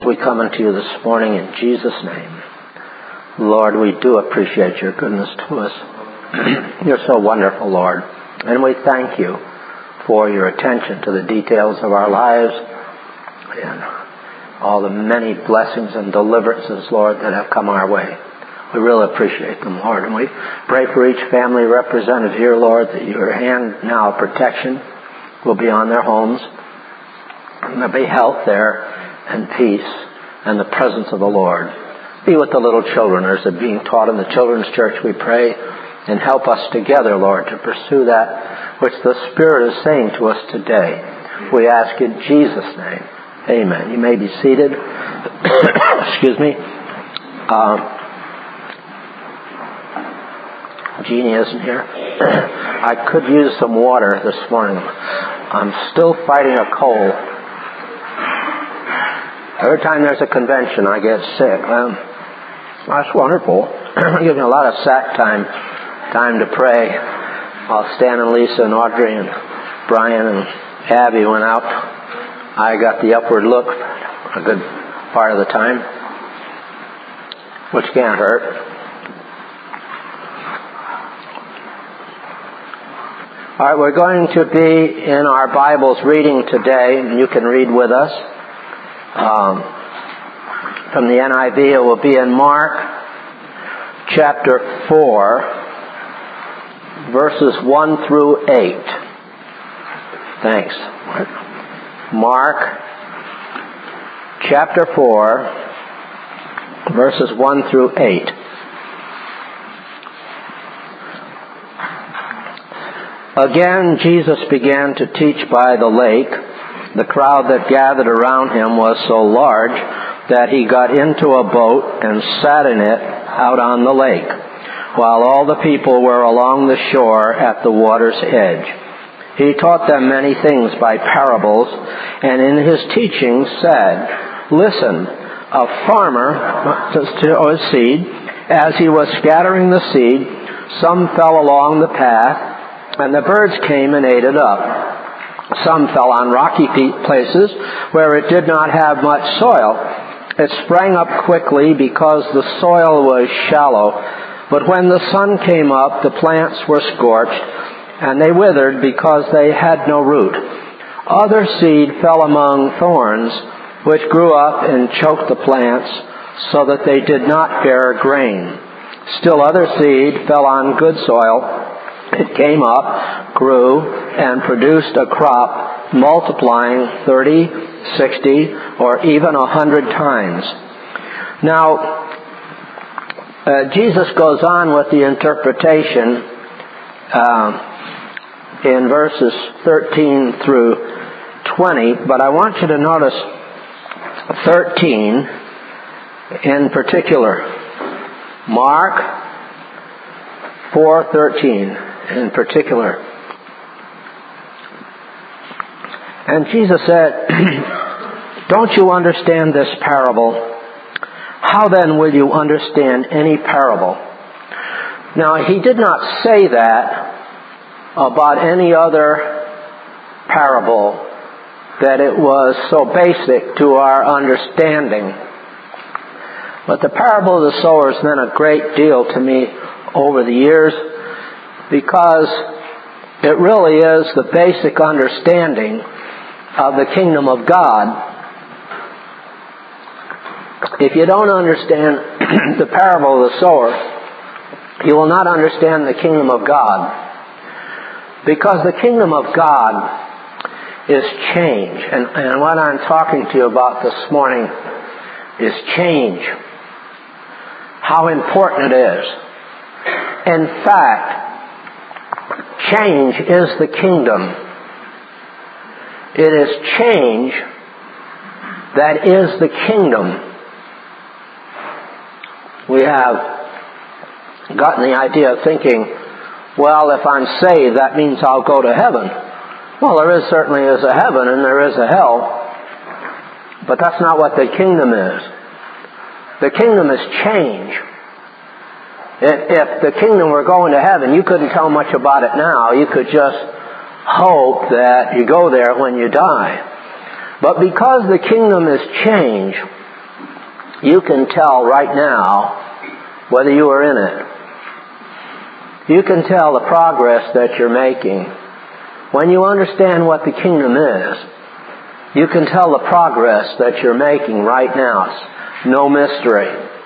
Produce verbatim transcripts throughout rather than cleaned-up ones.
We come unto you this morning in Jesus' name. Lord, we do appreciate your goodness to us. You're so wonderful, Lord. And we thank you for your attention to the details of our lives and all the many blessings and deliverances, Lord, that have come our way. We really appreciate them, Lord. And we pray for each family represented here, Lord, that your hand now of protection will be on their homes. And there'll be health there and peace and the presence of the Lord. Be with the little children as they're being taught in the children's church, we pray. And help us together, Lord, to pursue that which the Spirit is saying to us today. We ask in Jesus' name. Amen. You may be seated. Excuse me. Uh, Jeannie isn't here. I could use some water this morning. I'm still fighting a cold. Every time there's a convention, I get sick. Um, that's wonderful. Give me a lot of sack time, time to pray. While Stan and Lisa and Audrey and Brian and Abby went out, I got the upward look a good part of the time, which can't hurt. All right, we're going to be in our Bibles reading today, and you can read with us. Um, from the N I V, it will be in Mark chapter four, verses one through eight. Thanks. Mark chapter four, verses one through eight. Again, Jesus began to teach by the lake. The crowd that gathered around him was so large that he got into a boat and sat in it out on the lake, while all the people were along the shore at the water's edge. He taught them many things by parables, and in his teaching said, "Listen, a farmer sowed seed. As he was scattering the seed, some fell along the path, and the birds came and ate it up. Some fell on rocky places where it did not have much soil. It sprang up quickly because the soil was shallow. But when the sun came up, the plants were scorched, and they withered because they had no root. Other seed fell among thorns, which grew up and choked the plants, so that they did not bear grain. Still other seed fell on good soil. It came up, grew, and produced a crop, multiplying thirty, sixty, or even a hundred times." Now, uh, Jesus goes on with the interpretation uh, in verses thirteen through twenty, but I want you to notice thirteen in particular. Mark four thirteen. In particular. And Jesus said, "Don't you understand this parable? How then will you understand any parable?" Now, he did not say that about any other parable, that it was so basic to our understanding. But the parable of the sower has meant a great deal to me over the years, because it really is the basic understanding of the kingdom of God. If you don't understand the parable of the sower, you will not understand the kingdom of God. Because the kingdom of God is change. And, and what I'm talking to you about this morning is change. How important it is. In fact, change is the kingdom. It is change that is the kingdom. We have gotten the idea of thinking, well, if I'm saved, that means I'll go to heaven. Well, there is certainly is a heaven and there is a hell, but that's not what the kingdom is. The kingdom is change. If the kingdom were going to heaven, you couldn't tell much about it now. You could just hope that you go there when you die. But because the kingdom is change, you can tell right now whether you are in it. You can tell the progress that you're making. When you understand what the kingdom is, you can tell the progress that you're making right now. It's no mystery.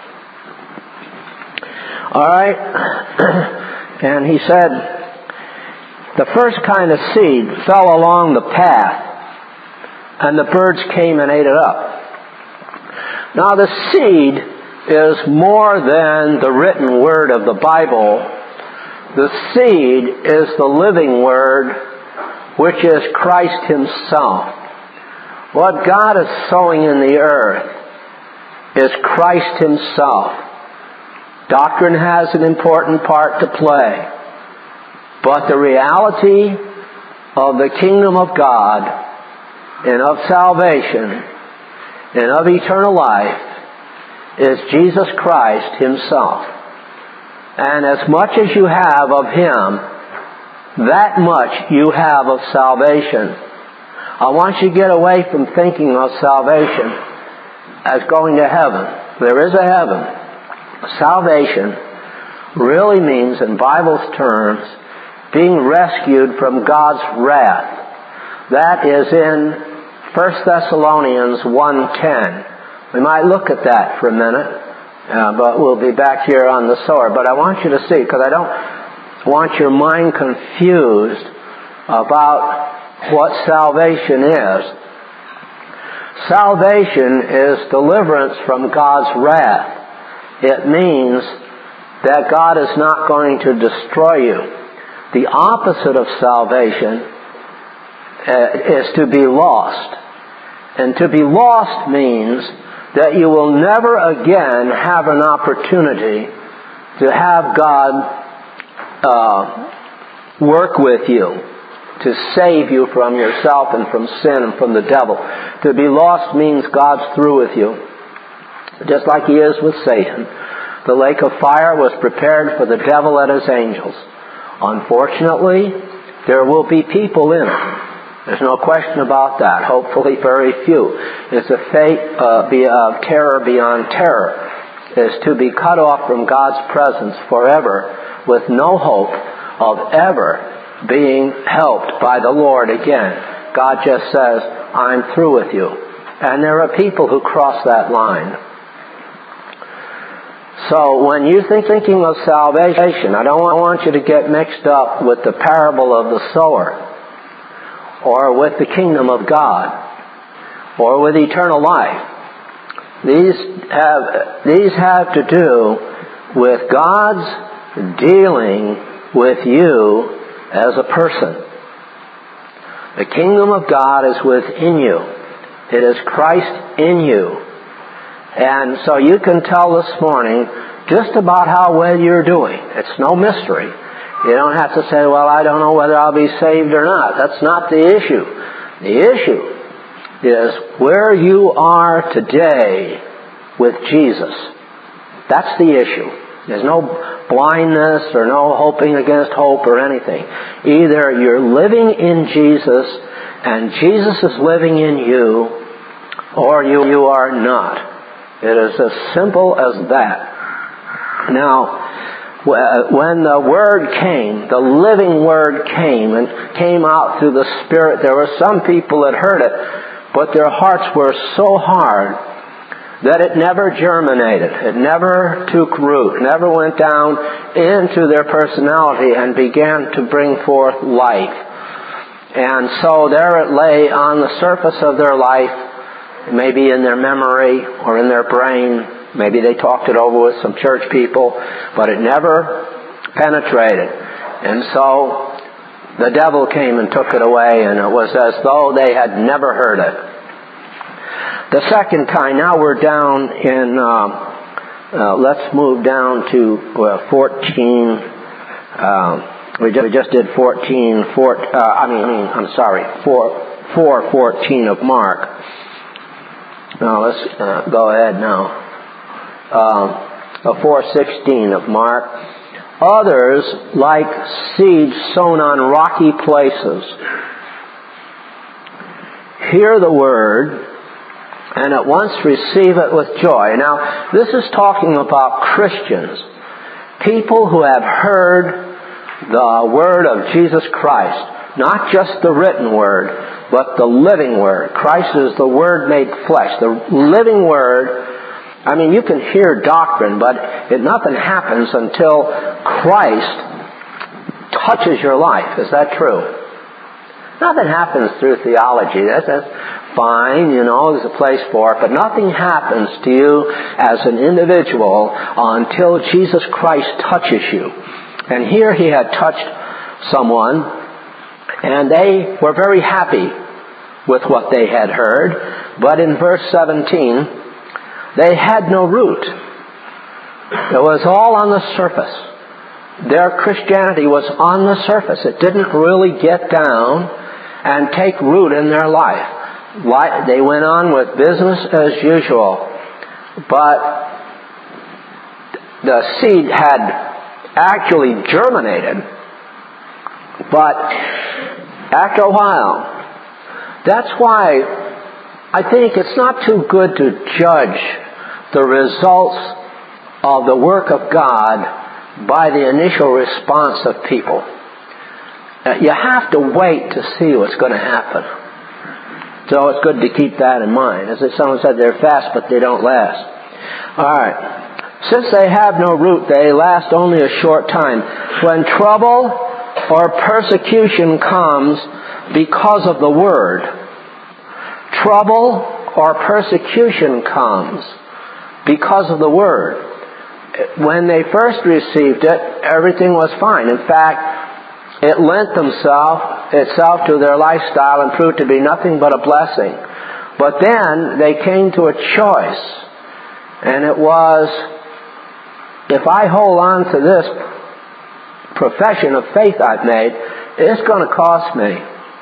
All right? And he said, the first kind of seed fell along the path, and the birds came and ate it up. Now the seed is more than the written word of the Bible. The seed is the living word, which is Christ Himself. What God is sowing in the earth is Christ Himself. Doctrine has an important part to play. But the reality of the kingdom of God and of salvation and of eternal life is Jesus Christ Himself. And as much as you have of Him, that much you have of salvation. I want you to get away from thinking of salvation as going to heaven. There is a heaven. Salvation really means, in Bible's terms, being rescued from God's wrath. That is in First Thessalonians one ten. We might look at that for a minute, uh, but we'll be back here on the sower. But I want you to see, because I don't want your mind confused about what salvation is. Salvation is deliverance from God's wrath. It means that God is not going to destroy you. The opposite of salvation uh, is to be lost. And to be lost means that you will never again have an opportunity to have God uh, work with you, to save you from yourself and from sin and from the devil. To be lost means God's through with you, just like He is with Satan. The lake of fire was prepared for the devil and his angels. Unfortunately, there will be people in it. There's no question about that. Hopefully very few. It's a fate uh, be, uh, terror beyond terror, is to be cut off from God's presence forever with no hope of ever being helped by the Lord again. God just says, I'm through with you. And there are people who cross that line. So when you think thinking of salvation, I don't want you to get mixed up with the parable of the sower, or with the kingdom of God, or with eternal life. These have, these have to do with God's dealing with you as a person. The kingdom of God is within you. It is Christ in you. And so you can tell this morning just about how well you're doing. It's no mystery. You don't have to say, well, I don't know whether I'll be saved or not. That's not the issue. The issue is where you are today with Jesus. That's the issue. There's no blindness or no hoping against hope or anything. Either you're living in Jesus and Jesus is living in you, or you, you are not. It is as simple as that. Now, when the Word came, the living Word came and came out through the Spirit, there were some people that heard it, but their hearts were so hard that it never germinated. It never took root, never went down into their personality and began to bring forth life. And so there it lay on the surface of their life, maybe in their memory or in their brain. Maybe they talked it over with some church people, but it never penetrated. And so the devil came and took it away, and it was as though they had never heard it. The second kind, now we're down in, uh, uh, let's move down to uh, fourteen. Uh, we, just, we just did fourteen, four, uh, I mean, I mean, I'm sorry, four fourteen of Mark. Now let's uh, go ahead now. Uh, four sixteen of Mark. Others, like seeds sown on rocky places, hear the word and at once receive it with joy. Now, this is talking about Christians, people who have heard the word of Jesus Christ, not just the written word, but the living word. Christ is the Word made flesh, the living Word. I mean, you can hear doctrine, but it, nothing happens until Christ touches your life. Is that true? Nothing happens through theology. That's, that's fine, you know, there's a place for it. But nothing happens to you as an individual until Jesus Christ touches you. And here he had touched someone, and they were very happy with what they had heard. But in verse seventeen, they had no root. It was all on the surface. Their Christianity was on the surface. It didn't really get down and take root in their life. They went on with business as usual. But the seed had actually germinated. But after a while, that's why I think it's not too good to judge the results of the work of God by the initial response of people. You have to wait to see what's going to happen. So it's good to keep that in mind. As someone said, they're fast, but they don't last. All right. Since they have no root, they last only a short time. When trouble or persecution comes because of the Word, trouble or persecution comes because of the Word. When they first received it, everything was fine. In fact, it lent themself, itself to their lifestyle and proved to be nothing but a blessing. But then they came to a choice. And it was, if I hold on to this profession of faith I've made, it's going to cost me.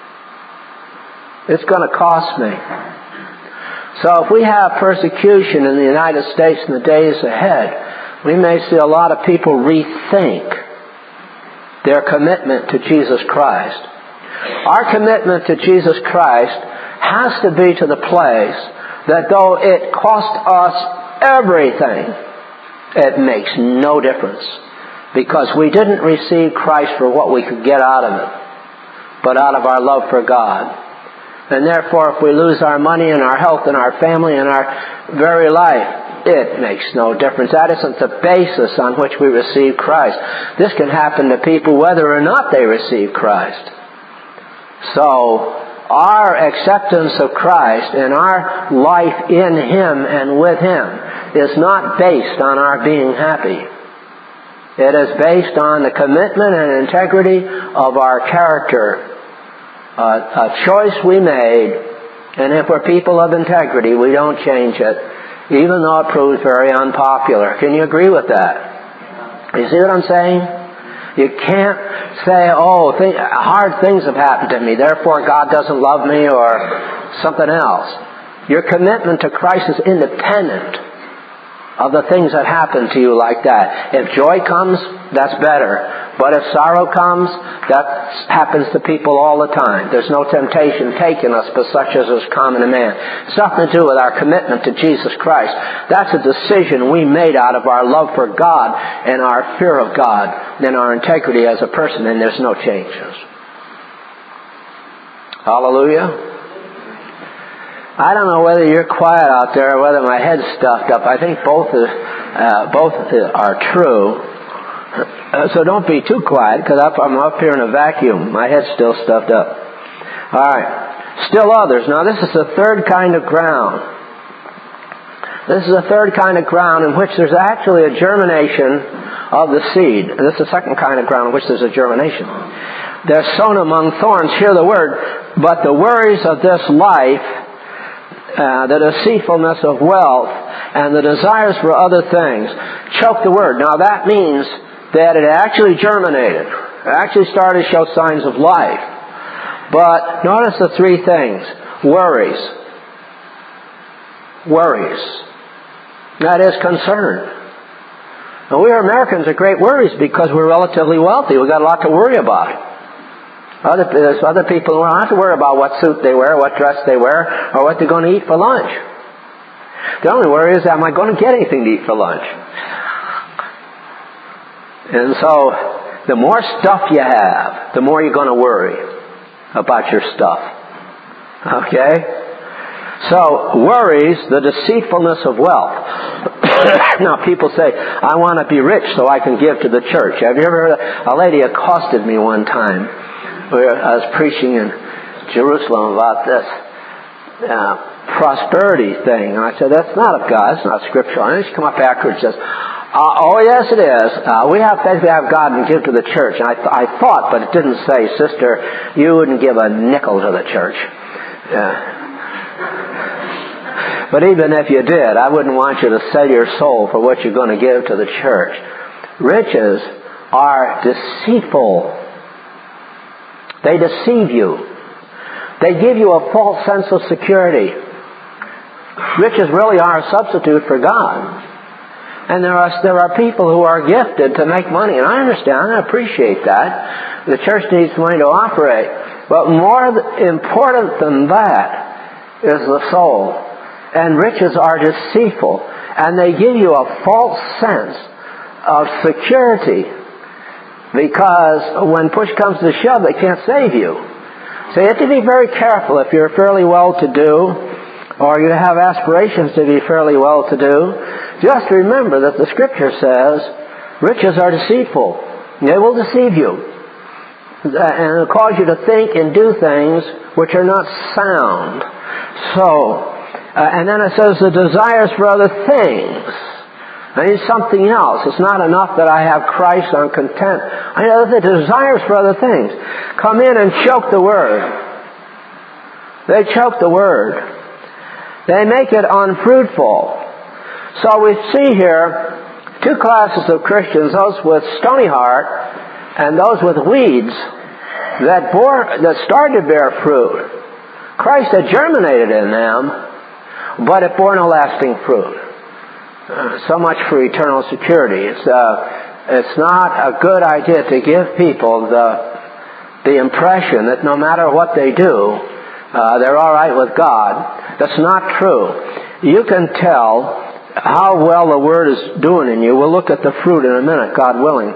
It's going to cost me. So if we have persecution in the United States in the days ahead, we may see a lot of people rethink their commitment to Jesus Christ. Our commitment to Jesus Christ has to be to the place that though it cost us everything, it makes no difference. Because we didn't receive Christ for what we could get out of it, but out of our love for God. And therefore, if we lose our money and our health and our family and our very life, it makes no difference. That isn't the basis on which we receive Christ. This can happen to people whether or not they receive Christ. So, our acceptance of Christ and our life in Him and with Him is not based on our being happy. It is based on the commitment and integrity of our character. Uh, a choice we made, and if we're people of integrity, we don't change it, even though it proves very unpopular. Can you agree with that? You see what I'm saying? You can't say, oh, th- hard things have happened to me, therefore God doesn't love me, or something else. Your commitment to Christ is independent of the things that happen to you like that. If joy comes, that's better. But if sorrow comes, that happens to people all the time. There's no temptation taken us but such as is common to man. It's nothing to do with our commitment to Jesus Christ. That's a decision we made out of our love for God and our fear of God and our integrity as a person, and there's no changes. Hallelujah. I don't know whether you're quiet out there or whether my head's stuffed up. I think both is, uh, both are true. Uh, so don't be too quiet, because I'm up here in a vacuum. My head's still stuffed up. All right. Still others. Now this is the third kind of ground. This is the third kind of ground in which there's actually a germination of the seed. And this is the second kind of ground in which there's a germination. They're sown among thorns. Hear the word. But the worries of this life, Uh, the deceitfulness of wealth, and the desires for other things choke the word. Now that means that it actually germinated. It actually started to show signs of life. But notice the three things. Worries. Worries. That is concern. Now we Americans are great worries because we're relatively wealthy. We've got a lot to worry about. Other, there's other people who don't have to worry about what suit they wear, what dress they wear, or what they're going to eat for lunch. The only worry is, am I going to get anything to eat for lunch? And so, the more stuff you have, the more you're going to worry about your stuff. Okay? So, worries, the deceitfulness of wealth. Now, people say, I want to be rich so I can give to the church. Have you ever heard of, a lady accosted me one time where I was preaching in Jerusalem about this uh, prosperity thing. And I said, that's not of God. It's not scriptural. And then she come up afterwards and says, uh, oh, yes, it is. Uh, we have faith, we have God, and give to the church. And I, th- I thought, but it didn't say, sister, you wouldn't give a nickel to the church. Yeah. But even if you did, I wouldn't want you to sell your soul for what you're going to give to the church. Riches are deceitful. They deceive you. They give you a false sense of security. Riches really are a substitute for God. And there are, there are people who are gifted to make money. And I understand, I appreciate that. The church needs money to operate. But more important than that is the soul. And riches are deceitful. And they give you a false sense of security. Because when push comes to shove, they can't save you. So you have to be very careful if you're fairly well-to-do, or you have aspirations to be fairly well-to-do. Just remember that the Scripture says riches are deceitful. They will deceive you. And it'll cause you to think and do things which are not sound. So, uh, and then it says the desires for other things. I need something else. It's not enough that I have Christ, I'm content. I know the desires for other things come in and choke the Word. They choke the Word. They make it unfruitful. So we see here two classes of Christians, those with stony heart and those with weeds that bore, that started to bear fruit. Christ had germinated in them, but it bore no lasting fruit. Uh, so much for eternal security. It's uh, it's not a good idea to give people the the impression that no matter what they do, uh, they're all right with God. That's not true. You can tell how well the Word is doing in you. We'll look at the fruit in a minute, God willing.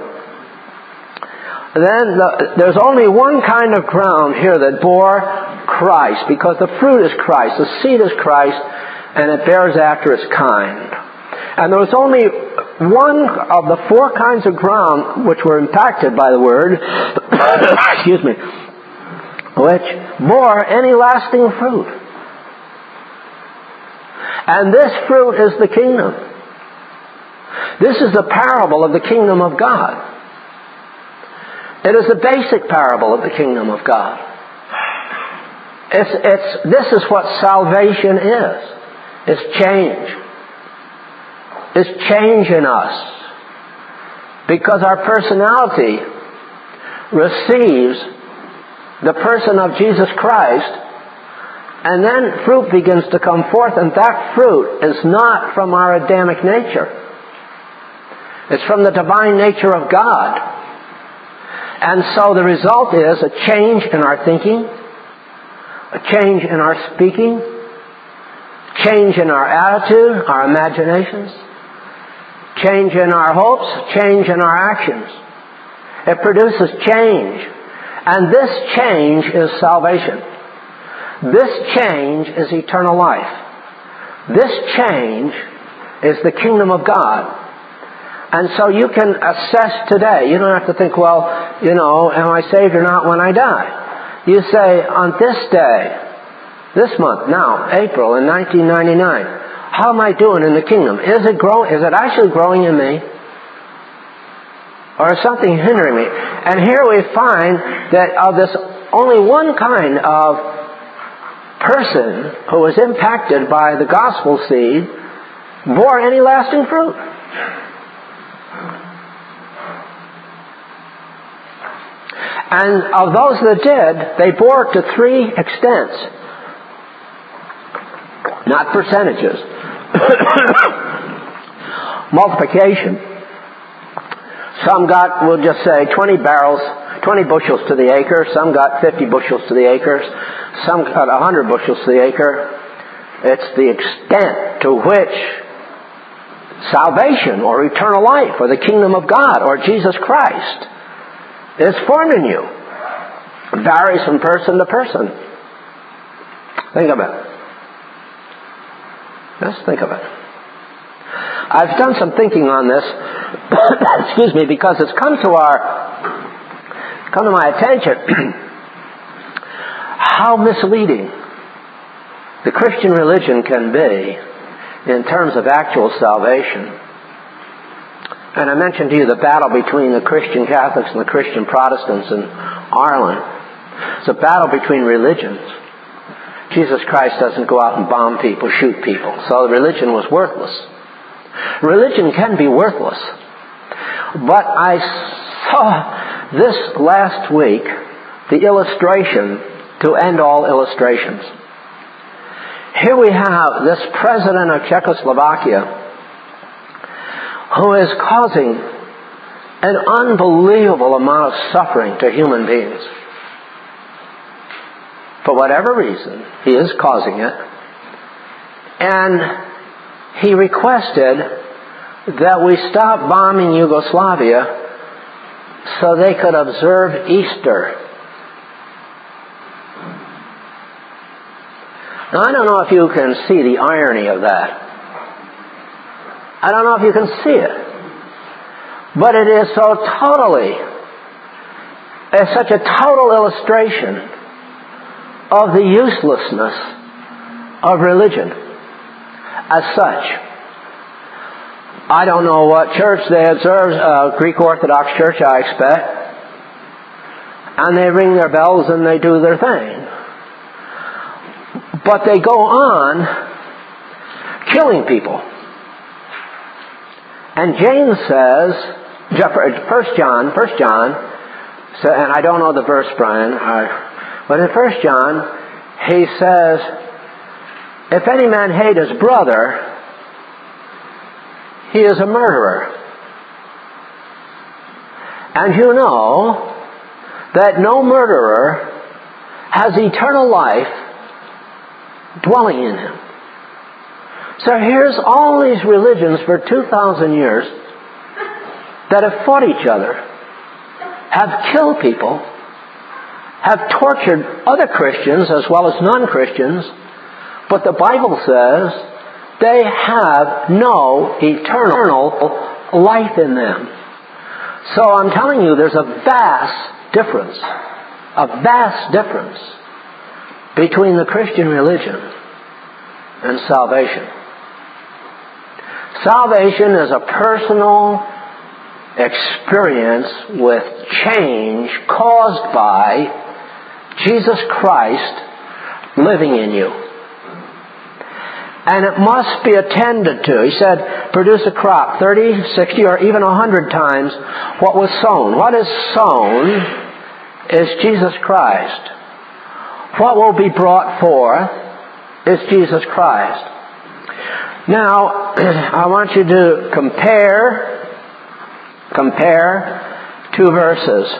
Then the, there's only one kind of ground here that bore Christ, because the fruit is Christ, the seed is Christ, and it bears after its kind. And there was only one of the four kinds of ground which were impacted by the Word, excuse me, which bore any lasting fruit. And this fruit is the kingdom. This is the parable of the kingdom of God. It is the basic parable of the kingdom of God. It's, it's, this is what salvation is. It's change. It's change in us. Because our personality receives the person of Jesus Christ, and then fruit begins to come forth, and that fruit is not from our Adamic nature. It's from the divine nature of God. And so the result is a change in our thinking, a change in our speaking, change in our attitude, our imaginations, change in our hopes, change in our actions. It produces change. And this change is salvation. This change is eternal life. This change is the kingdom of God. And so you can assess today. You don't have to think, well, you know, am I saved or not when I die? You say, on this day, this month, now, April in nineteen ninety-nine, how am I doing in the kingdom? Is it growing? Is it actually growing in me? Or is something hindering me? And here we find that of this only one kind of person who was impacted by the gospel seed bore any lasting fruit. And of those that did, they bore to three extents. Not percentages. Multiplication. Some got, we'll just say, twenty barrels, twenty bushels to the acre. Some got fifty bushels to the acre. Some got one hundred bushels to the acre. It's the extent to which salvation or eternal life or the kingdom of God or Jesus Christ is formed in you. It varies from person to person. Think of it. Just think of it. I've done some thinking on this, excuse me, because it's come to our, come to my attention how misleading the Christian religion can be in terms of actual salvation. And I mentioned to you the battle between the Christian Catholics and the Christian Protestants in Ireland. It's a battle between religions. Jesus Christ doesn't go out and bomb people, shoot people. So the religion was worthless. Religion can be worthless. But I saw this last week the illustration to end all illustrations. Here we have this president of Czechoslovakia who is causing an unbelievable amount of suffering to human beings. For whatever reason, he is causing it. And he requested that we stop bombing Yugoslavia so they could observe Easter. Now, I don't know if you can see the irony of that. I don't know if you can see it. But it is so totally, it's such a total illustration of the uselessness of religion as such. I don't know what church they observe, uh, Greek Orthodox Church, I expect. And they ring their bells and they do their thing. But they go on killing people. And James says, First John, First John, and I don't know the verse, Brian, but in First John, he says, if any man hate his brother, he is a murderer. And you know that no murderer has eternal life dwelling in him. So here's all these religions for two thousand years that have fought each other, have killed people, have tortured other Christians as well as non-Christians, but the Bible says they have no eternal life in them. So I'm telling you, there's a vast difference, a vast difference between the Christian religion and salvation. Salvation is a personal experience with change caused by Jesus Christ living in you. And it must be attended to. He said, produce a crop thirty, sixty, or even one hundred times what was sown. What is sown is Jesus Christ. What will be brought forth is Jesus Christ. Now, I want you to compare, compare two verses.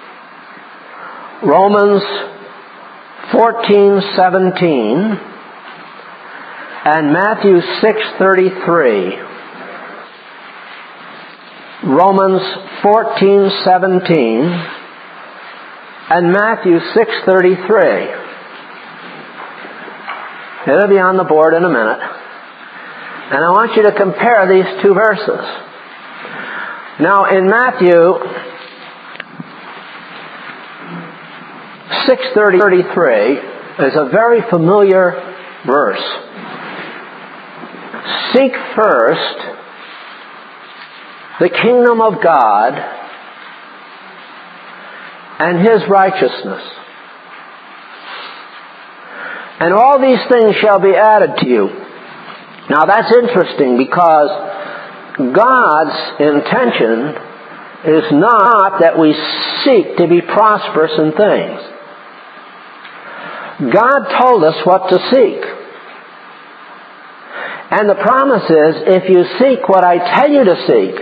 Romans fourteen seventeen and Matthew six thirty-three. Romans fourteen seventeen and Matthew six thirty-three. It'll be on the board in a minute. And I want you to compare these two verses. Now, in Matthew six thirty-three is a very familiar verse. Seek first the kingdom of God and His righteousness, and all these things shall be added to you. Now that's interesting because God's intention is not that we seek to be prosperous in things. God told us what to seek. And the promise is, if you seek what I tell you to seek,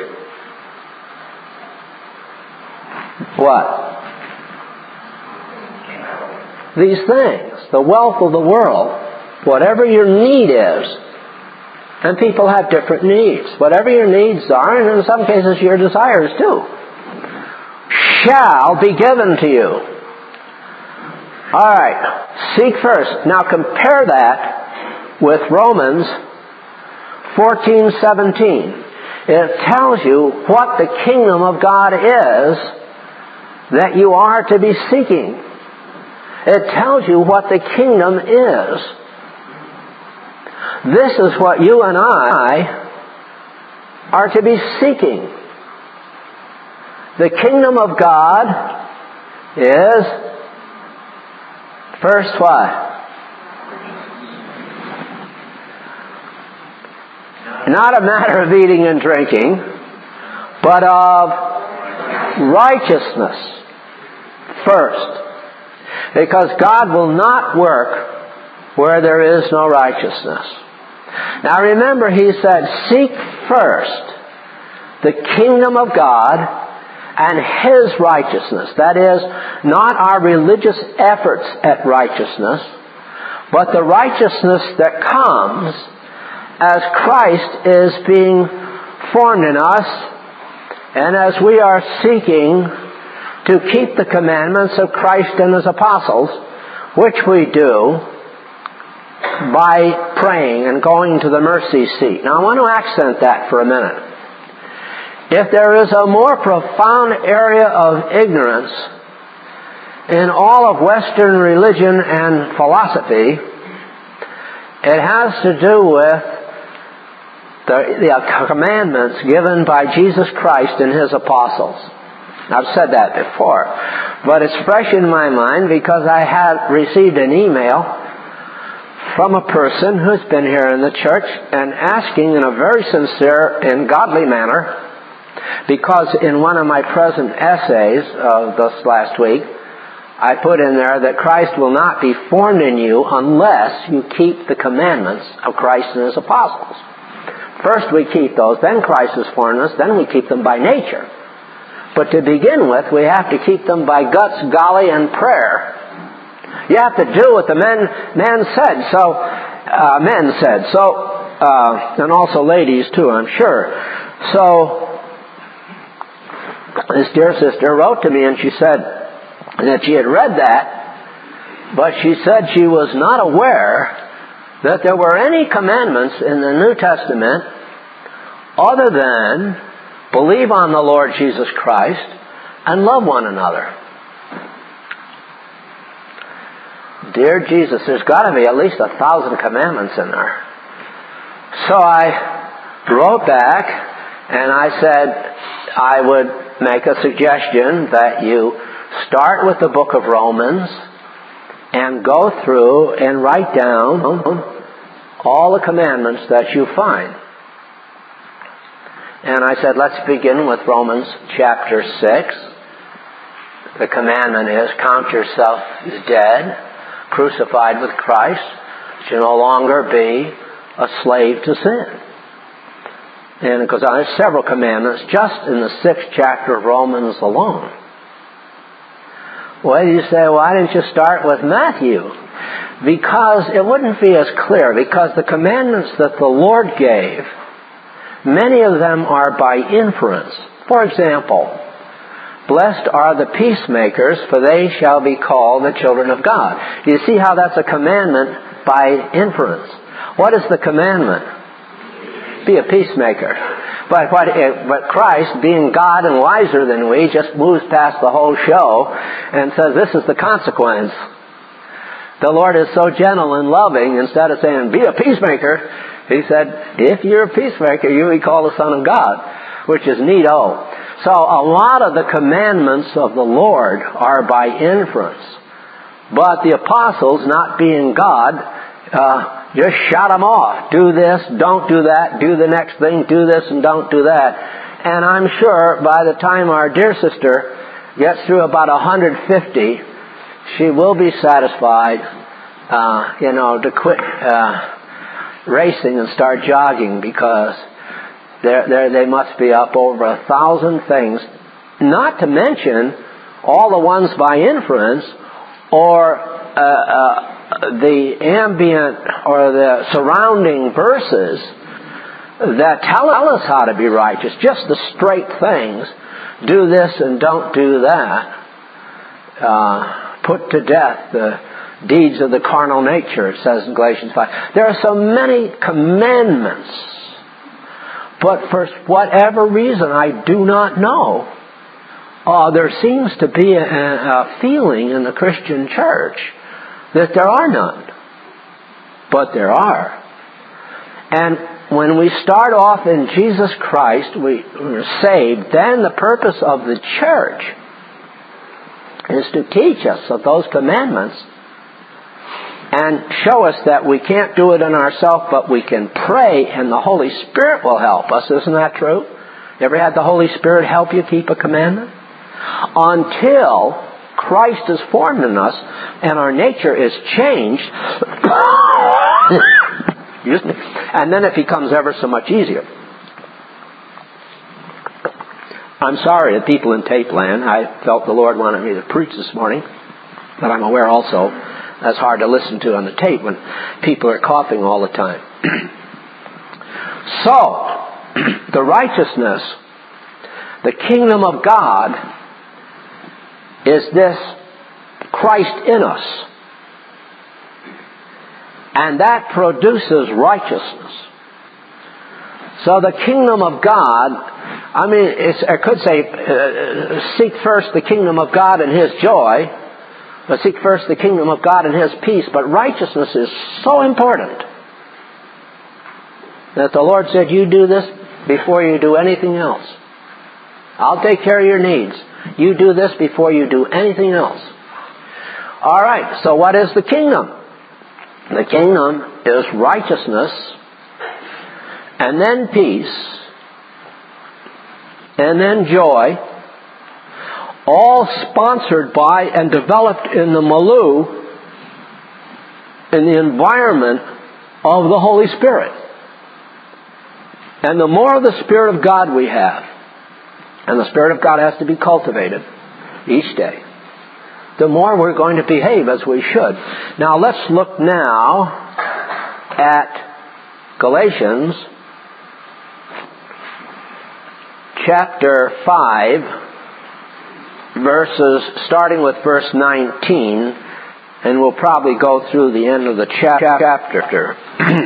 what? These things, the wealth of the world, whatever your need is, and people have different needs, whatever your needs are, and in some cases your desires too, shall be given to you. All right, seek first. Now compare that with Romans fourteen seventeen. It tells you what the kingdom of God is that you are to be seeking. It tells you what the kingdom is. This is what you and I are to be seeking. The kingdom of God is first what? Not a matter of eating and drinking, but of righteousness first. Because God will not work where there is no righteousness. Now remember, He said, seek first the kingdom of God and His righteousness. That is, not our religious efforts at righteousness, but the righteousness that comes as Christ is being formed in us, and as we are seeking to keep the commandments of Christ and His apostles, which we do by praying and going to the mercy seat. Now I want to accent that for a minute. If there is a more profound area of ignorance in all of Western religion and philosophy, it has to do with The, the commandments given by Jesus Christ and His apostles. I've said that before, but it's fresh in my mind because I had received an email from a person who's been here in the church and asking in a very sincere and godly manner, because in one of my present essays of this last week, I put in there that Christ will not be formed in you unless you keep the commandments of Christ and His apostles. First we keep those, then Christ has formed us, then we keep them by nature. But to begin with, we have to keep them by guts, golly, and prayer. You have to do what the men, men said, so, uh, men said, so, uh, and also ladies too, I'm sure. So, this dear sister wrote to me and she said that she had read that, but she said she was not aware that there were any commandments in the New Testament other than believe on the Lord Jesus Christ and love one another. Dear Jesus, there's got to be at least a thousand commandments in there. So I wrote back and I said I would make a suggestion that you start with the book of Romans and go through and write down all the commandments that you find. And I said, let's begin with Romans chapter six. The commandment is, count yourself as dead, crucified with Christ, to no longer be a slave to sin. And because there's several commandments just in the sixth chapter of Romans alone. Well, you say, why didn't you start with Matthew? Because it wouldn't be as clear, because the commandments that the Lord gave, many of them are by inference. For example, blessed are the peacemakers, for they shall be called the children of God. Do you see how that's a commandment by inference? What is the commandment? Be a peacemaker. But what, but Christ, being God and wiser than we, just moves past the whole show and says, this is the consequence. The Lord is so gentle and loving, instead of saying, be a peacemaker, He said, if you're a peacemaker, you will be called the Son of God, which is neato. So a lot of the commandments of the Lord are by inference. But the apostles, not being God, uh, just shot them off. Do this, don't do that, do the next thing, do this and don't do that. And I'm sure by the time our dear sister gets through about one hundred fifty, she will be satisfied, uh, you know, to quit uh, racing and start jogging, because they're, they're, they must be up over a thousand things, not to mention all the ones by inference or uh, uh, the ambient or the surrounding verses that tell us how to be righteous, just the straight things, do this and don't do that, uh, put to death the deeds of the carnal nature, it says in Galatians five. There are so many commandments, but for whatever reason I do not know, uh, there seems to be a, a feeling in the Christian church that there are none. But there are. And when we start off in Jesus Christ, we are saved, then the purpose of the church is to teach us of those commandments and show us that we can't do it in ourselves, but we can pray and the Holy Spirit will help us. Isn't that true? You ever had the Holy Spirit help you keep a commandment? Until Christ is formed in us and our nature is changed, excuse me, and then it becomes ever so much easier. I'm sorry to people in tape land. I felt the Lord wanted me to preach this morning, but I'm aware also that's hard to listen to on the tape when people are coughing all the time. So, the righteousness, the kingdom of God, is this Christ in us. And that produces righteousness. So the kingdom of God, I mean, it's, I could say, uh, seek first the kingdom of God and His joy, but seek first the kingdom of God and His peace. But righteousness is so important that the Lord said, you do this before you do anything else. I'll take care of your needs. You do this before you do anything else. All right, so what is the kingdom? The kingdom is righteousness, and then peace, and then joy, all sponsored by and developed in the milieu, in the environment of the Holy Spirit. And the more of the Spirit of God we have, and the Spirit of God has to be cultivated each day, the more we're going to behave as we should. Now let's look now at Galatians chapter five, verses starting with verse nineteen, and we'll probably go through the end of the chapter.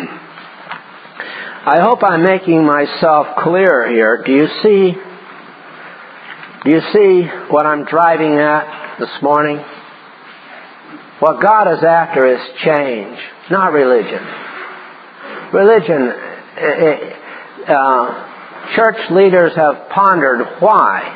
I hope I'm making myself clear here. Do you see Do you see what I'm driving at this morning? What God is after is change, not religion. Religion, uh, church leaders have pondered why,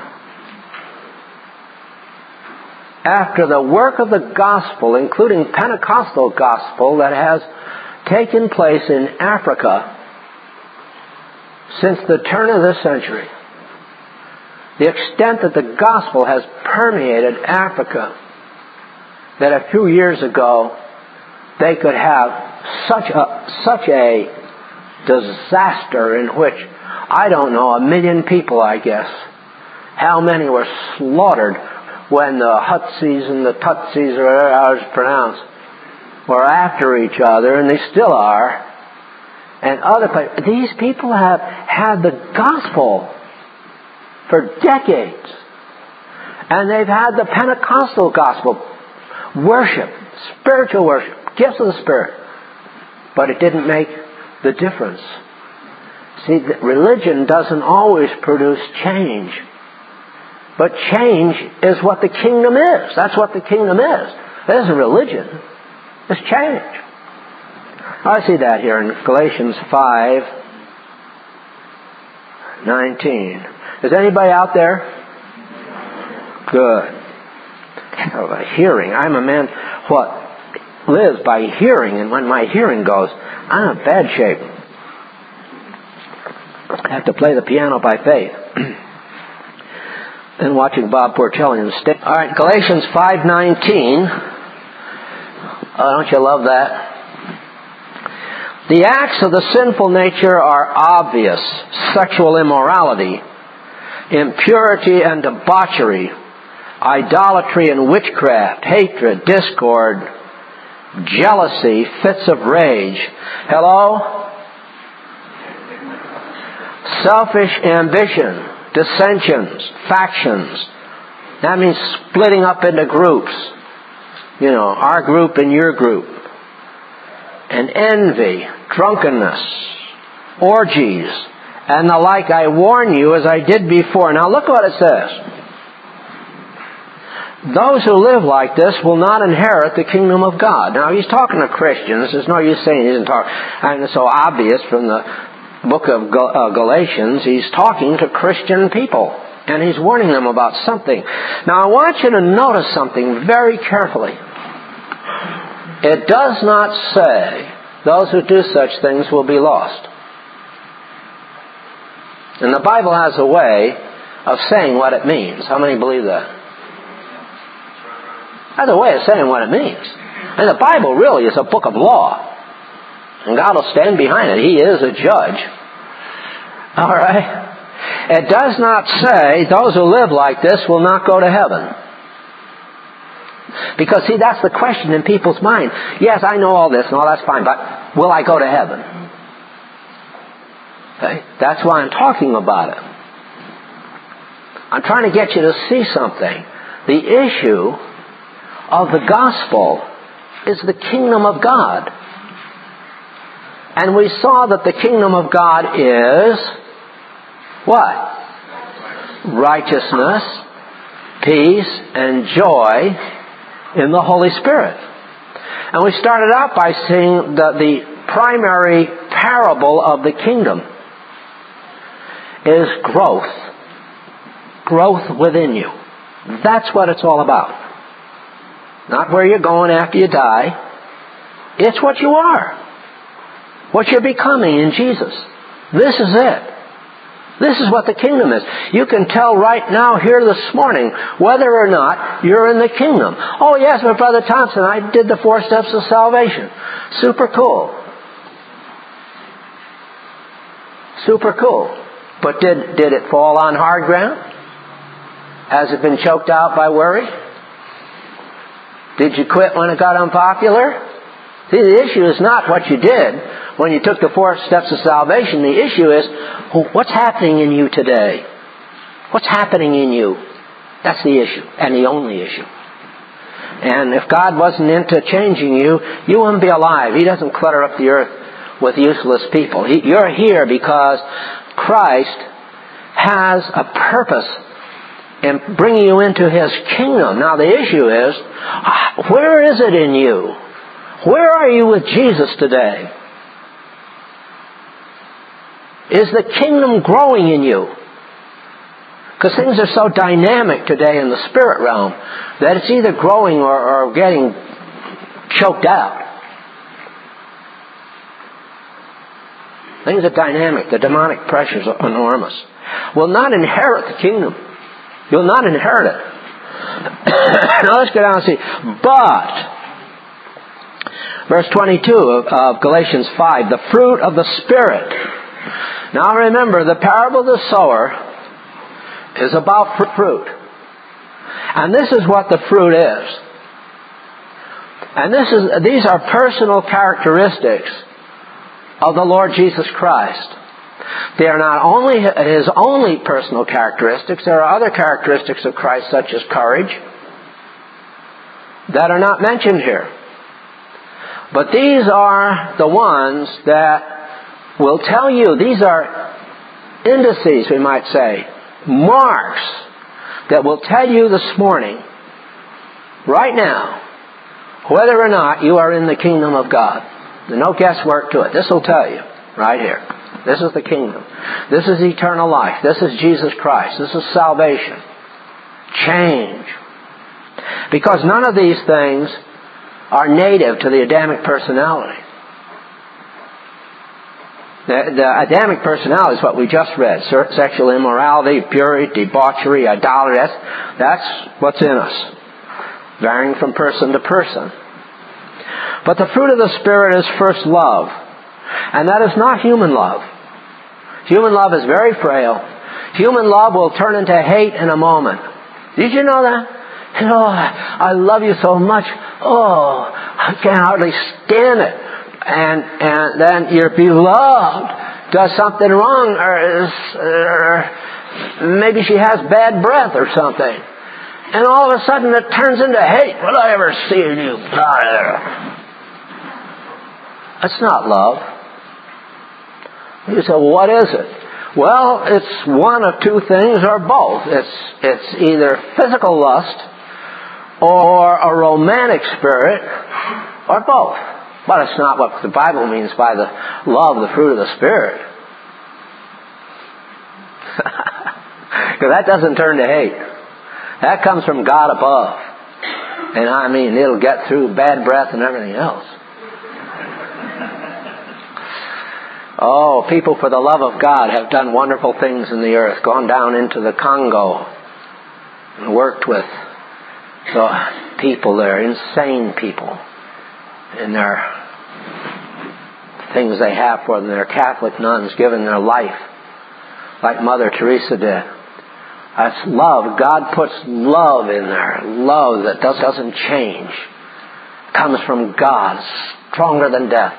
after the work of the gospel, including Pentecostal gospel that has taken place in Africa since the turn of this century, the extent that the gospel has permeated Africa, that a few years ago they could have such a such a disaster in which, I don't know, a million people, I guess, how many were slaughtered when the Hutsis and the Tutsis, or whatever how it's pronounced, were after each other, and they still are. And other places, these people have had the gospel for decades. And they've had the Pentecostal gospel, worship, spiritual worship, gifts of the Spirit. But it didn't make the difference. See, religion doesn't always produce change. But change is what the kingdom is. That's what the kingdom is. It isn't religion. It's change. I see that here in Galatians five nineteen. Is anybody out there? Good. Oh, hearing. I'm a man what lives by hearing, and when my hearing goes, I'm in bad shape. I have to play the piano by faith. And watching Bob Portelli in the stage. All right, Galatians five nineteen. Oh, don't you love that? The acts of the sinful nature are obvious: sexual immorality, impurity and debauchery, idolatry and witchcraft, hatred, discord, jealousy, fits of rage. Hello? Selfish ambition, dissensions, factions. That means splitting up into groups. You know, our group and your group. And envy, drunkenness, orgies, and the like. I warn you, as I did before. Now look what it says. Those who live like this will not inherit the kingdom of God. Now he's talking to Christians. There's no use saying he isn't talking. And it's so obvious from the book of Galatians. He's talking to Christian people. And he's warning them about something. Now I want you to notice something very carefully. It does not say those who do such things will be lost. And the Bible has a way of saying what it means. How many believe that? Has a way of saying what it means. And the Bible really is a book of law. And God will stand behind it. He is a judge. All right? It does not say those who live like this will not go to heaven. Because, see, that's the question in people's mind. Yes, I know all this and all that's fine, but will I go to heaven? Okay? That's why I'm talking about it. I'm trying to get you to see something. The issue of the gospel is the kingdom of God. And we saw that the kingdom of God is what? Righteousness, peace, and joy in the Holy Spirit. And we started out by seeing that the primary parable of the kingdom is growth. Growth within you. That's what it's all about. Not where you're going after you die. It's what you are. What you're becoming in Jesus. This is it. This is what the kingdom is. You can tell right now here this morning whether or not you're in the kingdom. Oh yes, but Brother Thompson, I did the four steps of salvation. Super cool. Super cool. But did, did it fall on hard ground? Has it been choked out by worry? Did you quit when it got unpopular? See, the issue is not what you did when you took the four steps of salvation. The issue is, well, what's happening in you today? What's happening in you? That's the issue, and the only issue. And if God wasn't into changing you, you wouldn't be alive. He doesn't clutter up the earth with useless people. He, you're here because Christ has a purpose in bringing you into His kingdom. Now the issue is, where is it in you? Where are you with Jesus today? Is the kingdom growing in you? Because things are so dynamic today in the spirit realm that it's either growing or, or getting choked out. Things are dynamic. The demonic pressures are enormous. Will not inherit the kingdom. You'll not inherit it. Now let's go down and see. But verse twenty-two of, of Galatians five, the fruit of the Spirit. Now remember, the parable of the sower is about fruit. And this is what the fruit is. And this is these are personal characteristics of the Lord Jesus Christ. They are not only His only personal characteristics, there are other characteristics of Christ such as courage that are not mentioned here. But these are the ones that will tell you, these are indices, we might say, marks that will tell you this morning, right now, whether or not you are in the kingdom of God. There's no guesswork to it. This will tell you right here. This is the kingdom. This is eternal life. This is Jesus Christ. This is salvation. Change. Because none of these things are native to the Adamic personality. The, the Adamic personality is what we just read. Sexual immorality, purity, debauchery, idolatry. That's, that's what's in us. Varying from person to person. But the fruit of the Spirit is first love. And that is not human love. Human love is very frail. Human love will turn into hate in a moment. Did you know that? You know, I love you so much, oh, I can hardly stand it. And and then your beloved does something wrong, or, is, or maybe she has bad breath or something. And all of a sudden it turns into hate. Will I ever see you? That's not love. You say, well, what is it? Well, it's one of two things or both. It's it's either physical lust or a romantic spirit or both. But it's not what the Bible means by the love, the fruit of the Spirit. Because that doesn't turn to hate. That comes from God above. And I mean, it'll get through bad breath and everything else. Oh, people for the love of God have done wonderful things in the earth, gone down into the Congo and worked with the people there, insane people, in their things they have for them. They're Catholic nuns giving their life, like Mother Teresa did. That's love. God puts love in there. Love that doesn't change. Comes from God, stronger than death.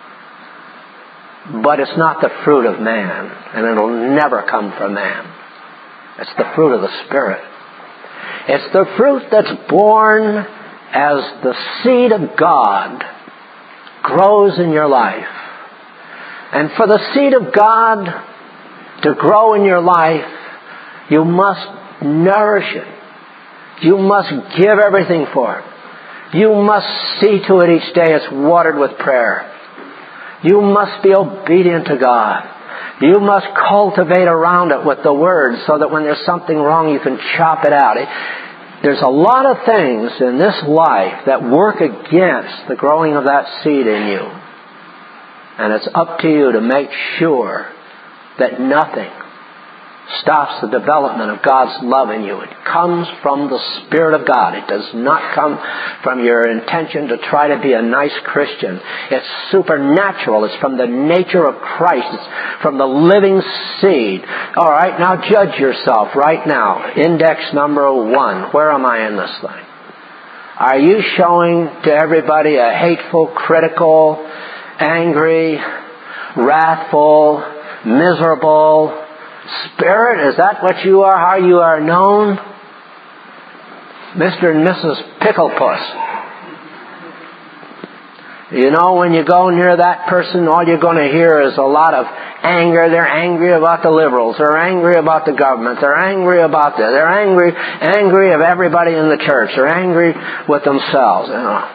But it's not the fruit of man, and it'll never come from man. It's the fruit of the Spirit. It's the fruit that's born as the seed of God grows in your life. And for the seed of God to grow in your life, you must nourish it. You must give everything for it. You must see to it each day it's watered with prayer. You must be obedient to God. You must cultivate around it with the Word so that when there's something wrong you can chop it out. There's a lot of things in this life that work against the growing of that seed in you. And it's up to you to make sure that nothing stops the development of God's love in you. It comes from the Spirit of God. It does not come from your intention to try to be a nice Christian. It's supernatural. It's from the nature of Christ. It's from the living seed. All right, now judge yourself right now. Index number one. Where am I in this thing? Are you showing to everybody a hateful, critical, angry, wrathful, miserable spirit? Is that what you are, how you are known? Mister and Missus Picklepuss. You know, when you go near that person, all you're going to hear is a lot of anger. They're angry about the liberals. They're angry about the government. They're angry about this. They're angry, angry of everybody in the church. They're angry with themselves. You know.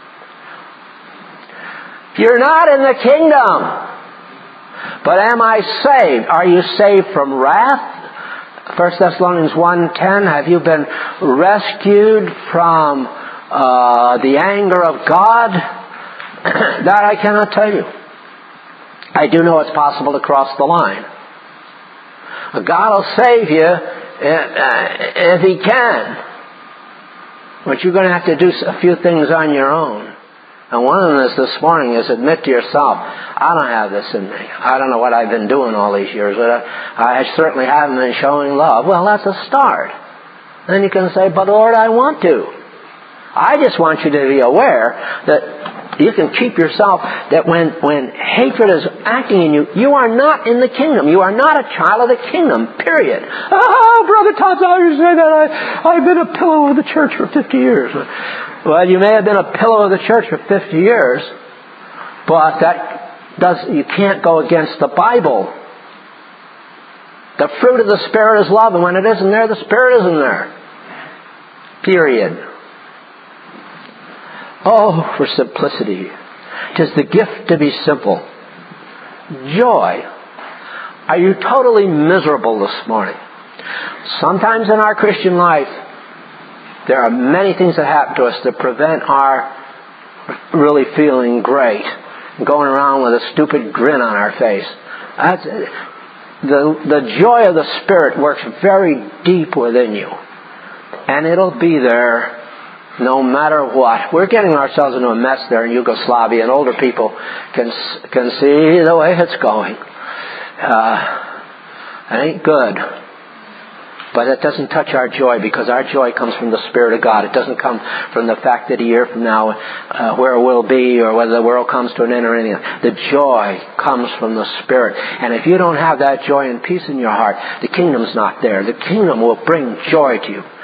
You're not in the kingdom. But am I saved? Are you saved from wrath? First Thessalonians one ten, have you been rescued from uh, the anger of God? That I cannot tell you. I do know it's possible to cross the line. God will save you if He can. But you're going to have to do a few things on your own. And one of them is this morning is admit to yourself, I don't have this in me. I don't know what I've been doing all these years, but I, I certainly haven't been showing love. Well, that's a start. Then you can say, but Lord, I want to. I just want you to be aware that you can keep yourself, that when, when hatred is acting in you, you are not in the kingdom. You are not a child of the kingdom, period. Oh, Brother Todd, you say that I, I've been a pillow of the church for fifty years. Well, you may have been a pillow of the church for fifty years, but that does, you can't go against the Bible. The fruit of the Spirit is love, and when it isn't there, the Spirit isn't there. Period. Oh, for simplicity. 'Tis the gift to be simple. Joy. Are you totally miserable this morning? Sometimes in our Christian life, there are many things that happen to us that prevent our really feeling great, going around with a stupid grin on our face. That's, the, the joy of the Spirit works very deep within you. And it'll be there no matter what. We're getting ourselves into a mess there in Yugoslavia, and older people can can see the way it's going. Uh, it ain't good. But it doesn't touch our joy, because our joy comes from the Spirit of God. It doesn't come from the fact that a year from now uh, where we'll be, or whether the world comes to an end or anything. The joy comes from the Spirit. And if you don't have that joy and peace in your heart, the kingdom's not there. The kingdom will bring joy to you.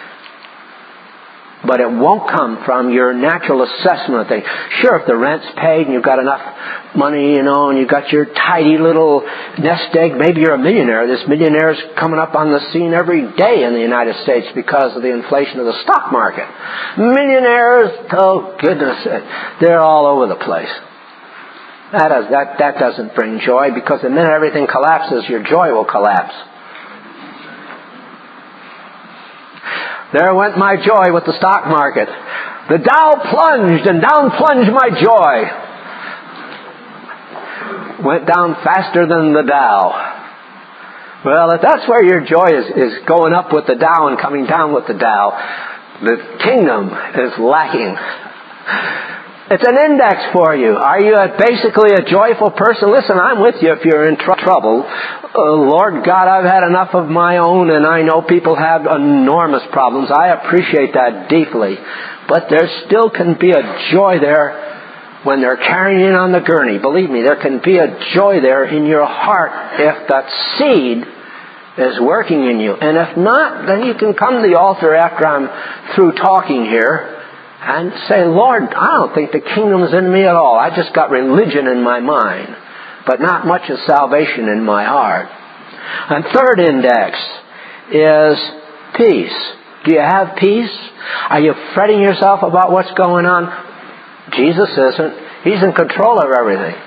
But it won't come from your natural assessment of things. Sure, if the rent's paid and you've got enough money, you know, and you've got your tidy little nest egg, maybe you're a millionaire. This millionaire's coming up on the scene every day in the United States because of the inflation of the stock market. Millionaires, oh goodness, they're all over the place. That, does, that, that doesn't bring joy, because the minute everything collapses, your joy will collapse. There went my joy with the stock market. The Dow plunged, and down plunged my joy. Went down faster than the Dow. Well, if that's where your joy is, is going up with the Dow and coming down with the Dow, the kingdom is lacking. It's an index for you. Are you a, basically a joyful person? Listen, I'm with you if you're in tr- trouble. Uh, Lord God, I've had enough of my own, and I know people have enormous problems. I appreciate that deeply. But there still can be a joy there when they're carrying you on the gurney. Believe me, there can be a joy there in your heart if that seed is working in you. And if not, then you can come to the altar after I'm through talking here and say, Lord, I don't think the kingdom's in me at all. I just got religion in my mind, but not much of salvation in my heart. And third index is peace. Do you have peace? Are you fretting yourself about what's going on? Jesus isn't. He's in control of everything.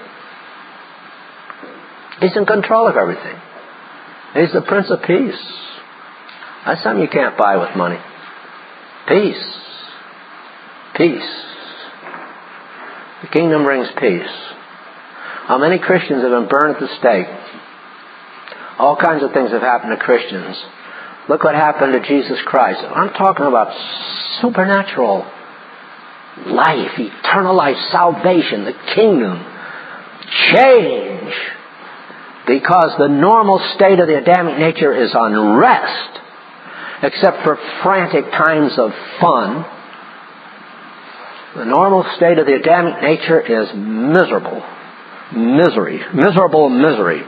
He's in control of everything. He's the Prince of Peace. That's something you can't buy with money. Peace. Peace. The kingdom brings peace. How many Christians have been burned at the stake? All kinds of things have happened to Christians. Look what happened to Jesus Christ. I'm talking about supernatural life, eternal life, salvation, the kingdom. Change. Because the normal state of the Adamic nature is unrest, except for frantic times of fun. The normal state of the Adamic nature is miserable. Misery. Miserable misery.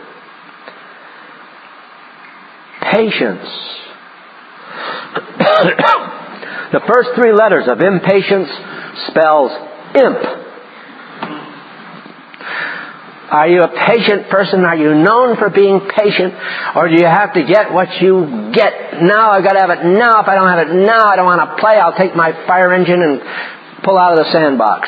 Patience. The first three letters of impatience spells imp. Are you a patient person? Are you known for being patient? Or do you have to get what you get now? I've got to have it now. If I don't have it now, I don't want to play. I'll take my fire engine and pull out of the sandbox.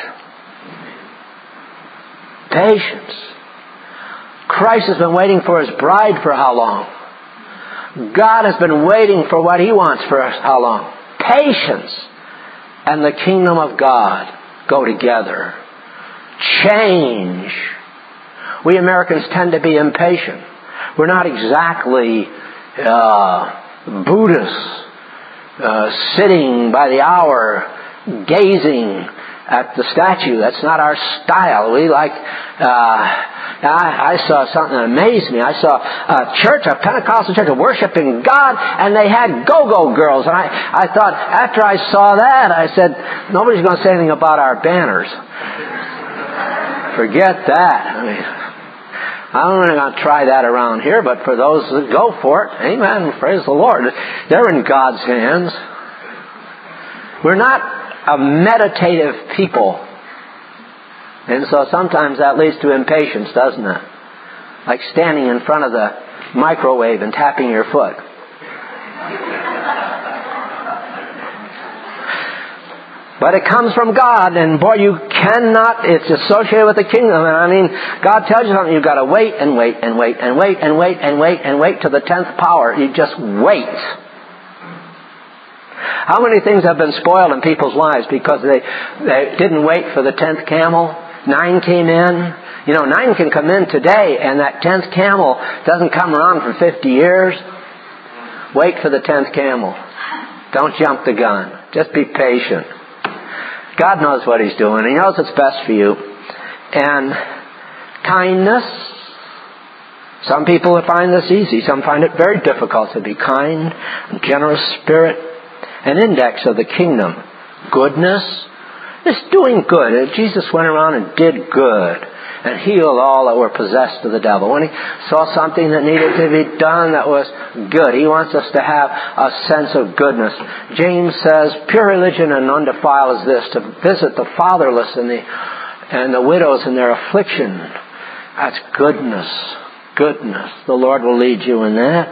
Patience. Christ has been waiting for His bride for how long? God has been waiting for what He wants for us how long? Patience and the kingdom of God go together. Change. We Americans tend to be impatient. We're not exactly uh, Buddhists uh, sitting by the hour gazing at the statue. That's not our style. We like, uh, I, I saw something that amazed me. I saw a church, a Pentecostal church, worshiping God, and they had go-go girls. And I, I thought, after I saw that, I said, nobody's going to say anything about our banners. Forget that. I mean, I'm not going to try that around here, but for those that go for it, amen, praise the Lord. They're in God's hands. We're not a meditative people. And so sometimes that leads to impatience, doesn't it? Like standing in front of the microwave and tapping your foot. But it comes from God, and boy, you cannot, it's associated with the kingdom. And I mean, God tells you something, you've got to wait and wait and wait and wait and wait and wait and wait to the tenth power. You just wait. How many things have been spoiled in people's lives because they, they didn't wait for the tenth camel? Nine came in. You know, nine can come in today, and that tenth camel doesn't come around for fifty years. Wait for the tenth camel. Don't jump the gun. Just be patient. God knows what He's doing. He knows what's best for you. And kindness, Some people find this easy. Some find it very difficult to be kind, generous spirit, an index of the kingdom. Goodness, just doing good. Jesus went around and did good and healed all that were possessed of the devil. When he saw something that needed to be done that was good, he wants us to have a sense of goodness. James says, pure religion and undefiled is this, to visit the fatherless and the, and the widows in their affliction. That's goodness. Goodness. The Lord will lead you in that.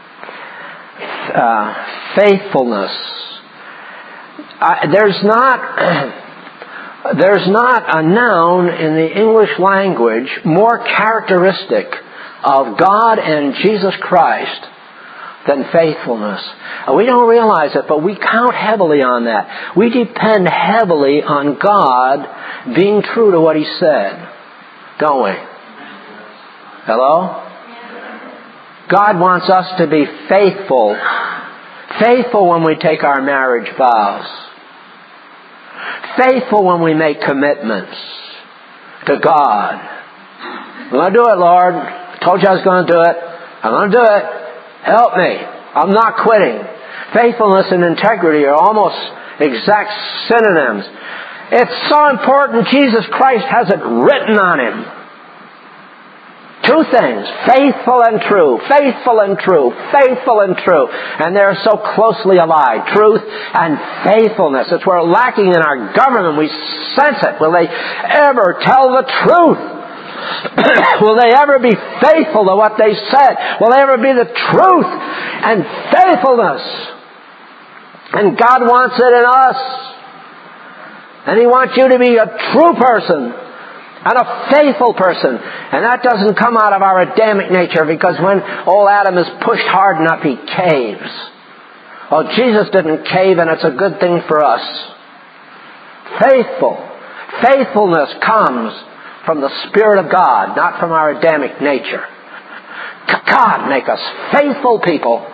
Uh, faithfulness. Uh, there's not... There's not a noun in the English language more characteristic of God and Jesus Christ than faithfulness. We don't realize it, but we count heavily on that. We depend heavily on God being true to what He said, don't we? Hello? God wants us to be faithful. Faithful when we take our marriage vows. Faithful when we make commitments to God. I'm going to do it, Lord. I told you I was going to do it. I'm going to do it. Help me. I'm not quitting. Faithfulness and integrity are almost exact synonyms. It's so important Jesus Christ has it written on Him. Two things, faithful and true, faithful and true, faithful and true. And they're so closely allied, truth and faithfulness. It's we're lacking in our government. We sense it. Will they ever tell the truth? Will they ever be faithful to what they said? Will they ever be the truth and faithfulness? And God wants it in us. And He wants you to be a true person. And a faithful person. And that doesn't come out of our Adamic nature, because when old Adam is pushed hard enough, he caves. Well, Jesus didn't cave, and it's a good thing for us. Faithful. Faithfulness comes from the Spirit of God, not from our Adamic nature. God, make us faithful people.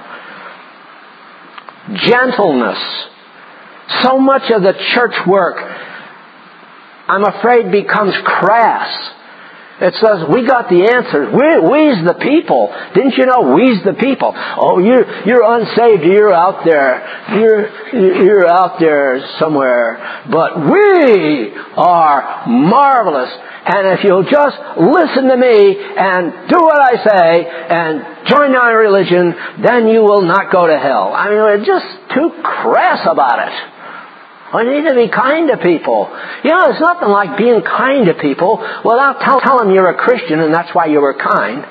Gentleness. So much of the church work, I'm afraid, becomes crass. It says, we got the answers. We, we's the people. Didn't you know we's the people? Oh, you're, you're unsaved. You're out there. You're, you're out there somewhere. But we are marvelous. And if you'll just listen to me and do what I say and join my religion, then you will not go to hell. I mean, we're just too crass about it. We need to be kind to people. You know, there's nothing like being kind to people without tell, tell them you're a Christian and that's why you were kind.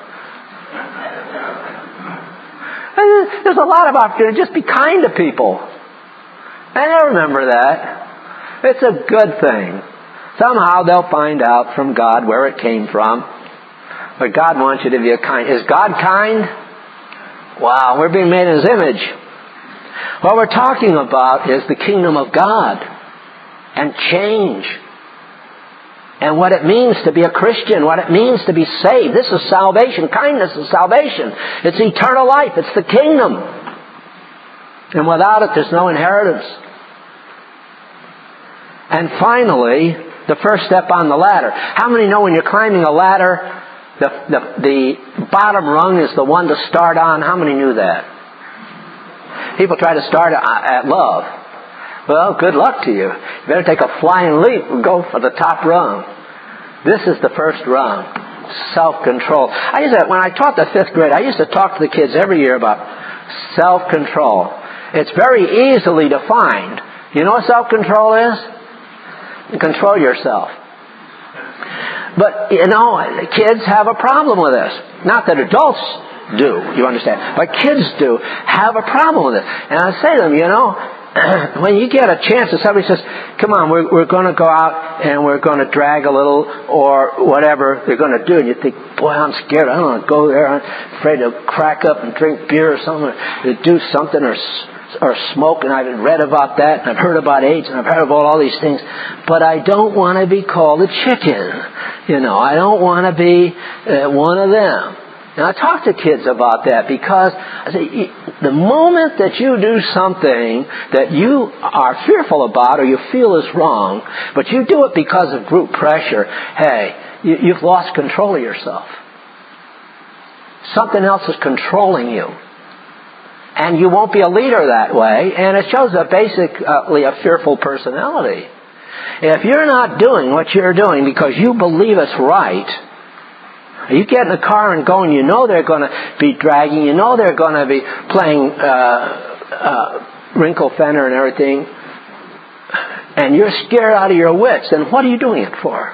And there's a lot of opportunity. Just be kind to people. And I remember that. It's a good thing. Somehow they'll find out from God where it came from. But God wants you to be a kind. Is God kind? Wow, we're being made in His image. What we're talking about is the kingdom of God and change and what it means to be a Christian, what it means to be saved. This is salvation. Kindness is salvation. It's eternal life. It's the kingdom. And without it, there's no inheritance. And finally, the first step on the ladder. How many know when you're climbing a ladder, the, the, the bottom rung is the one to start on? How many knew that? People try to start at love. Well, good luck to you. You better take a flying leap and go for the top rung. This is the first rung. Self-control. I used to, when I taught the fifth grade, I used to talk to the kids every year about self-control. It's very easily defined. You know what self-control is? You control yourself. But, you know, kids have a problem with this. Not that adults do, you understand. But kids do have a problem with it. And I say to them, you know, when you get a chance and somebody says, come on, we're, we're going to go out and we're going to drag a little or whatever they're going to do. And you think, boy, I'm scared. I don't want to go there. I'm afraid to crack up and drink beer or something, to do something or or smoke. And I've read about that and I've heard about AIDS and I've heard about all these things. But I don't want to be called a chicken. You know, I don't want to be uh, one of them. And I talk to kids about that because I say, the moment that you do something that you are fearful about or you feel is wrong, but you do it because of group pressure, hey, you, you've lost control of yourself. Something else is controlling you. And you won't be a leader that way, and it shows a basically a fearful personality. If you're not doing what you're doing because you believe it's right, you get in the car and go and you know they're going to be dragging, you know they're going to be playing uh, uh, wrinkle fender and everything, and you're scared out of your wits, then what are you doing it for?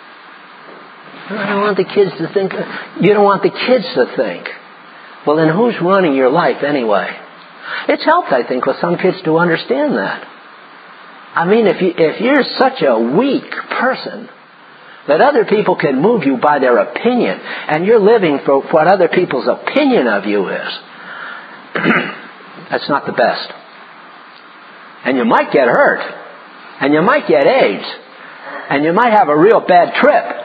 I don't want the kids to think. You don't want the kids to think. Well, then who's running your life anyway? It's helped, I think, with some kids to understand that. I mean, if you, if you're such a weak person that other people can move you by their opinion, and you're living for what other people's opinion of you is, that's not the best. And you might get hurt, and you might get AIDS, and you might have a real bad trip,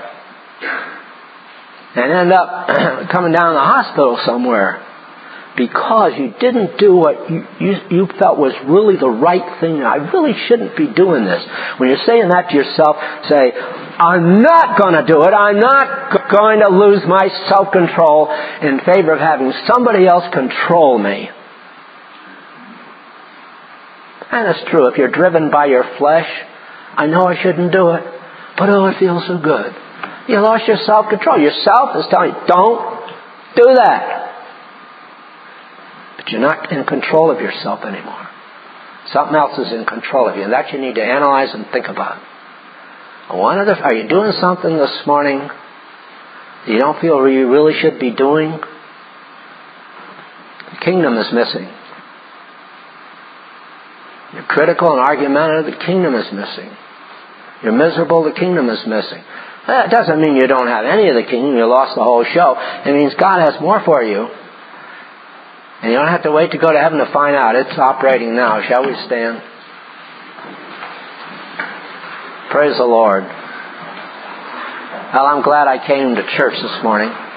and end up coming down to the hospital somewhere because you didn't do what you, you, you felt was really the right thing. I really shouldn't be doing this. When you're saying that to yourself, say, I'm not going to do it. I'm not g- going to lose my self-control in favor of having somebody else control me. And it's true. If you're driven by your flesh, I know I shouldn't do it, but oh, it feels so good. You lost your self-control. Yourself is telling you, don't do that. But you're not in control of yourself anymore. Something else is in control of you, and that you need to analyze and think about. One of the, are you doing something this morning you don't feel you really should be doing? The kingdom is missing. You're critical and argumentative, the kingdom is missing. You're miserable, the kingdom is missing. That doesn't mean you don't have any of the kingdom, you lost the whole show. It means God has more for you. And you don't have to wait to go to heaven to find out. It's operating now. Shall we stand? Praise the Lord. Well, I'm glad I came to church this morning.